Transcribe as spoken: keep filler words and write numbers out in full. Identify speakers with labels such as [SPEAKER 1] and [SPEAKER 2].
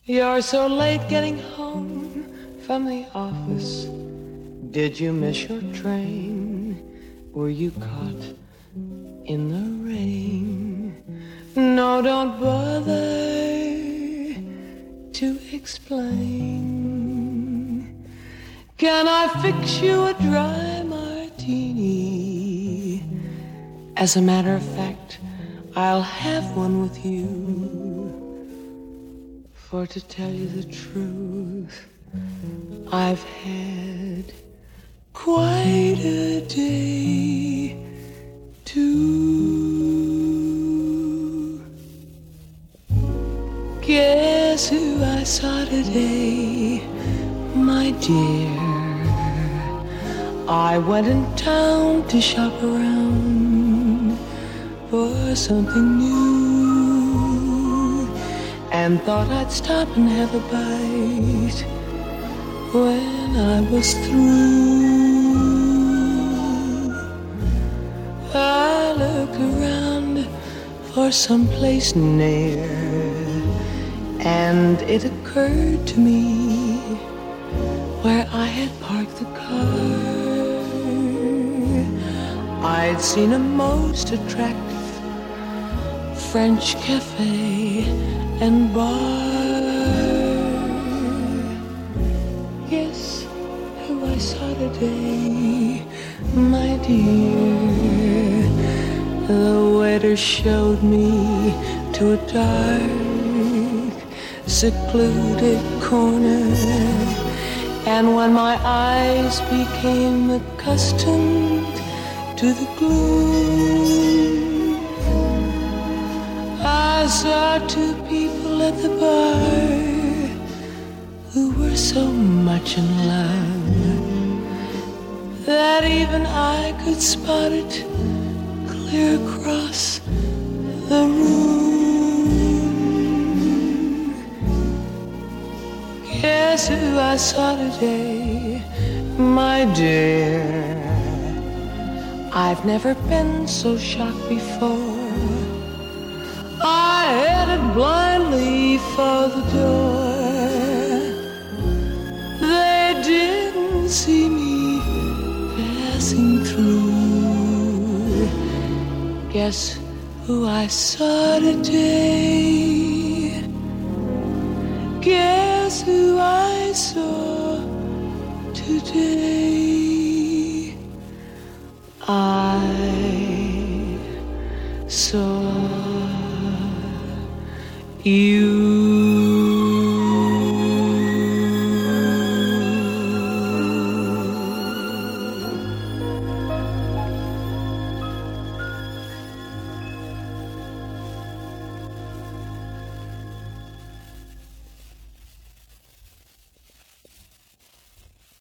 [SPEAKER 1] You're so late getting home from the office. Did you miss your train? Were you caught in the rain? No, don't bother to explain. Can I fix you a dry martini? As a matter of fact, I'll have one with you. For to tell you the truth, I've had quite a day too. Guess who I saw today, my dear? I went in town to shop around for something new, and thought I'd stop and have a bite when I was through. I looked around for some place near, and it occurred to me where I had parked the car. I'd seen a most attractive French cafe and bar. Guess who I saw today, my dear? The waiter showed me to a dark, secluded corner, and when my eyes became accustomed to the gloom, I saw two people at the bar who were so much in love that even I could spot it clear across the room. Guess who I saw today, my dear? I've never been so shocked before. I headed blindly for the door. They didn't see me passing through. Guess who I saw today? Guess who I saw today? I saw you.